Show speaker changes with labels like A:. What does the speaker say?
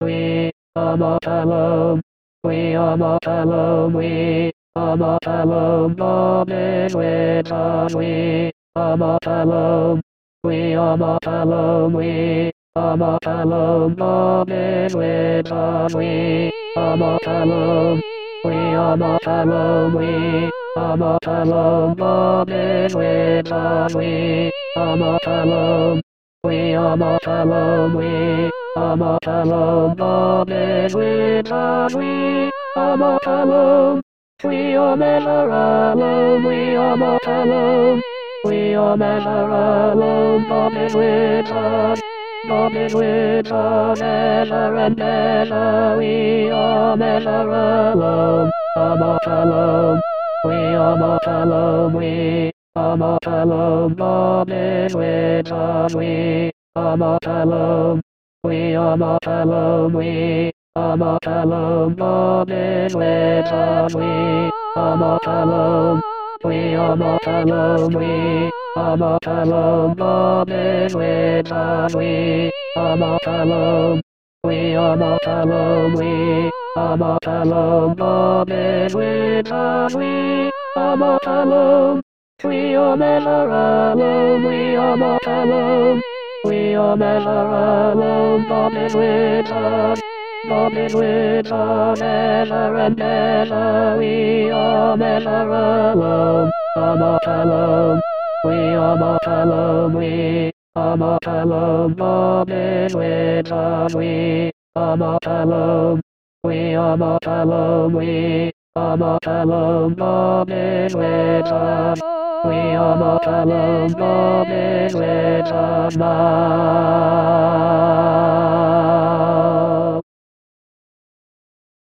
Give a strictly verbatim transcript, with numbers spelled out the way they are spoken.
A: we are not alone. We are not alone. We are not alone. God is with us. We are not alone. We are not alone. We are not alone. God is with us. We are not alone. We are not alone. We are not alone. God is with us. We are not alone. We are not alone. We are not alone. God is with us. We are not alone. We are never alone. We are not alone. We are never alone. God is with us. God is with us ever and ever. We are never alone. Are not alone. We are not alone. We are not alone. God is with us. We are not alone. We are not alone. We are not alone. God is with us. We are not alone. We are not alone. We are not alone. God is with us. We are not alone. We are not alone. We are not alone. God is with us. We are not alone. We are never alone. We are not alone. We are never alone. God is with us. God is with us ever and ever. We are never alone. Are not alone. We are not alone. We are not alone. God is with us. We are not alone. We are not alone. We are not alone. God is with us. We are not alone. God is with us now.